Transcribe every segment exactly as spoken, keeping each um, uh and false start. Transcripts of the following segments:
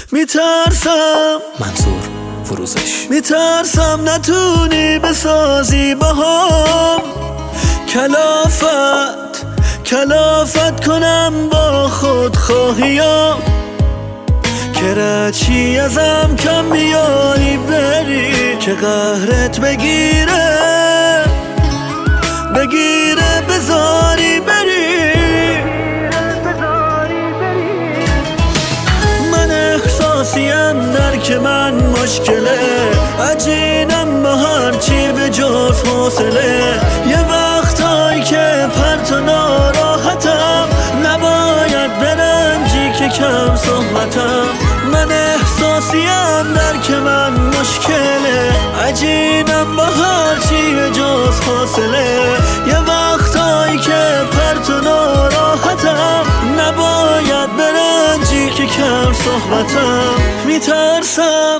میترسم منصور فروزش. میترسم نتونی بسازی باهام کلافت کلافت کنم با خودخواهیام که رچی ازم کم بیایی بری که قهرت بگیره بگیره بذاری بری. من احساسیم درک من مشکله عجینم با هرچی به جز حوصله یه وقتایی که پرت و ناراحتم نباید برنجی که کم صحبتم. من احساسیم درک من مشکله عجینم با هرچی به جز حوصله یه وقتایی که پرت و ناراحتم نباید برنجی که کم صحبتم. میترسم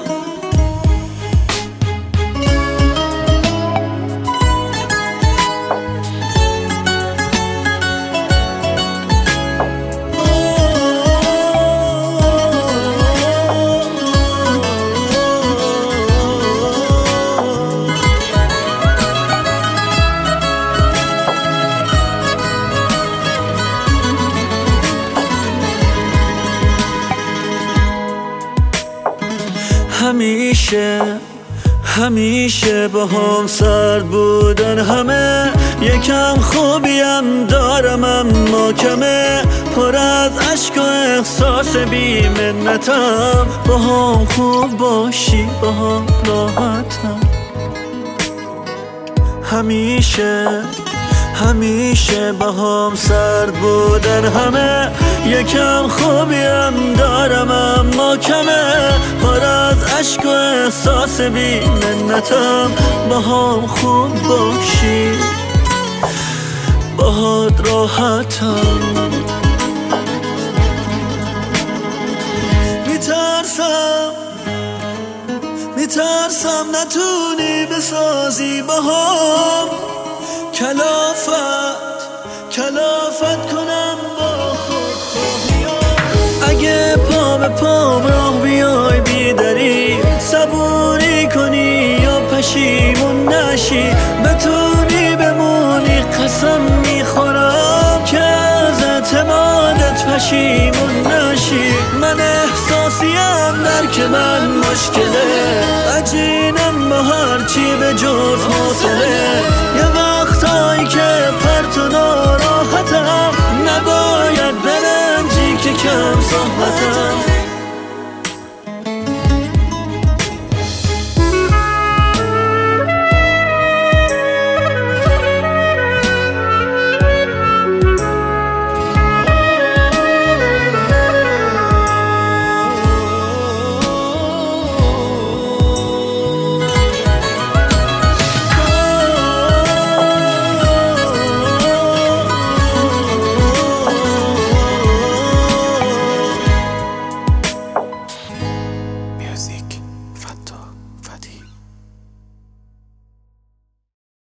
همیشه همیشه با هم سرد بودن همه یکم خوبیم دارم اما کمه پر از عشق و احساس بی منتم با هم خوب باشی با هم راحتم. همیشه همیشه با هم سرد بودن همه یکم خوبیم دارم اما کمه پر از عشق و احساس بی منتم با هم خوب باشی باهات راحتم. میترسم میترسم نتونی بسازی باهم کلافت کلافت کنم با خودخواهیام اگه پا به پا راه بیای بیداری صبوری کنی یا پشیمون نشی بتونی بمونی قسم میخورم که از اعتمادت پشیمون نشی. من احساسیم درک من مشکله عجینم با هرچی به جز حوصله یه وقتایی که پرت و ناراحتم نباید برنجی که کم صحبتم.